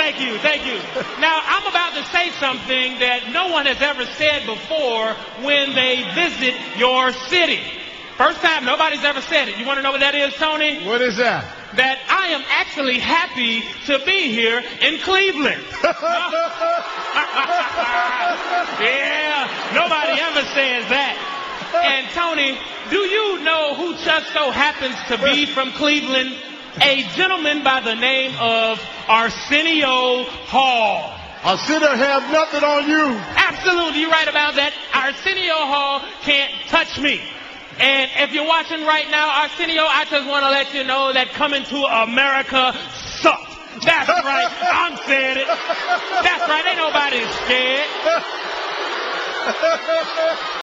Thank you, thank you. Now, I'm about to say something that no one has ever said before when they visit your city. First time nobody's ever said it. You want to know what that is, Tony? What is that? That I am actually happy to be here in Cleveland. Yeah, nobody ever says that. And Tony, do you know who just so happens to be from Cleveland? A gentleman by the name of Arsenio Hall. Arsenio have nothing on you. Absolutely, you're right about that. Arsenio Hall can't touch me. And if you're watching right now, Arsenio, I just want to let you know that Coming to America sucked. That's right. I'm saying it. That's right. Ain't nobody scared.